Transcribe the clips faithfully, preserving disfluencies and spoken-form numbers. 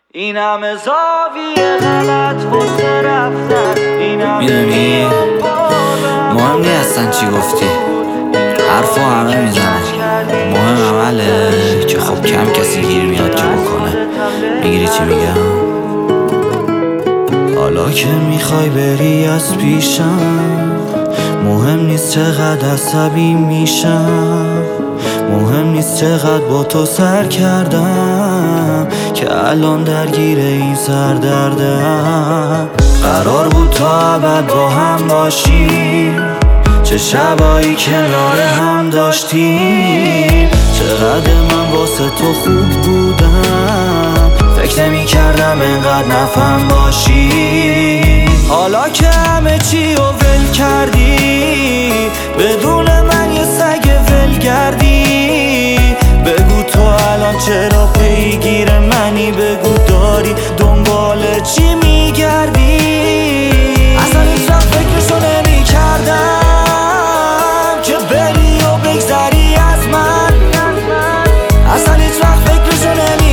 این همه زاویه غلط واسه رفتن، این همه میدونی مهم نی اصلا چی گفتی، حرفو همه میزنن، مهم عمله که خب کم کسی گیر میاد که بکنه. میگیری چی میگم؟ حالا که میخوای بری از پیشم، مهم نیست چقدر عصبی میشم، مهم نیست چقدر با تو سر کردم که الان درگیر این سردردم. قرار بود تا ابد با هم باشیم، چه شبایی کنار هم داشتیم، چقدر من واسه تو خوب بودم، فکر نمی کردم اینقدر نفهم باشی. حالا که همه چی رو ول کردی، بدون من یه سگ ولگردی، بگو تو الان چرا پیگیر منی، بگو داری دنبال چی میگردی. اصلا هیچ وقت فکرشو نمی کردم که بری و بگذری از من، اصلا هیچ وقت فکرشو نمی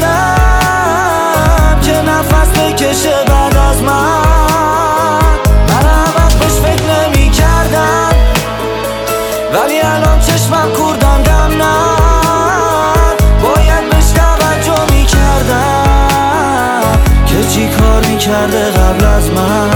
کردم که نفس بکشه بعد از من. من عوض بهش فکر نمی کردم، ولی الان چشمم کوردن دم ند، باید بهش توجه می کردم که چی کار می کرده قبل از من.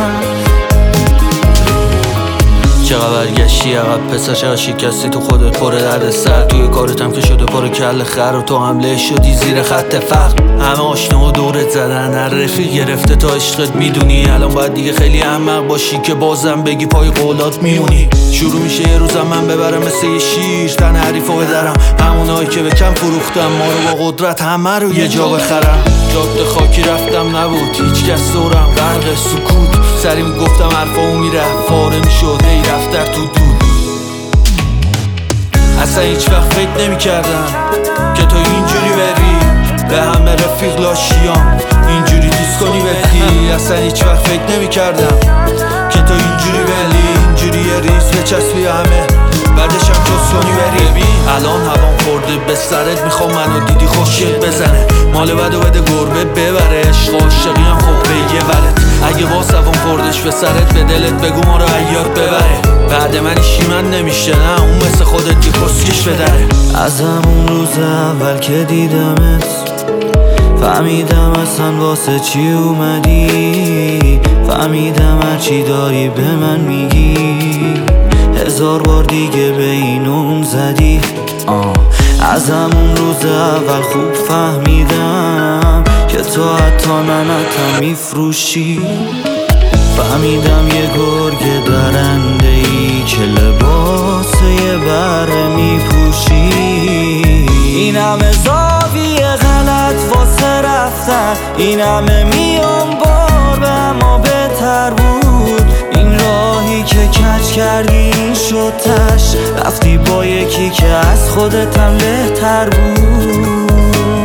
چقدر برگشتی عقب پسر، چقدر شکستی تو خودت، پر درد سر توی کارتم که شده پر کل خر، و تو حمله شدی زیر خط فقر. همه آشنا و دورت زدن، هر رفیق گرفته تا عشقت میدونی، الان باید دیگه خیلی احمق باشی که بازم بگی پای قولات میمونی. شروع میشه یه روزم من ببرم مثل یه شیر تن حریفو بدرم، همونایی که به کم فروختم ما رو با قدرت همه رو یه جا بخرم. جاده خاکی رفتم نبود هیچ کس دورم، غرق سکوت سری میگفتم حرفامو میره فاره میشد هی رفت در تو دود. اصلا هیچ وقت فکر نمی کردم که تو اینجوری بری به همه رفیق لاشیام اینجوری دوست کنی بدی. اصلا هیچ وقت فکر نمی کردم که تو اینجوری بری اینجوری یه ریز بچسبی همه بعدش هم جز کنی بری. الان هوام خورده به سرت، میخوام منو دیدی خوشیت بزنه، مال بدو بده گربه ببره، عشق عاشقی هم خب بگه ورد، اگه باز هوام خوردش به سرت به دلت بگو ما رو عیاد ببره. بعد من ایشی من نمیشه، نه اون مثل خودت یه کسکش بدره. از همون روز اول که دیدمت فهمیدم اصلا واسه چی اومدی، فهمیدم هرچی داری به من میگی، هزار بار دیگه به این اون زدی. آه. از همون روز اول خوب فهمیدم که تو حتی منتم میفروشی، فهمیدم یه گرگ درنده ای که لباس یه بره میپوشی. این همه زاویه غلط واسه رفتن، این همه میام بار به اما بهتر بود، این راهی که کج کردی این شد تش، رفتی با یکی که از خودتم بهتر بود.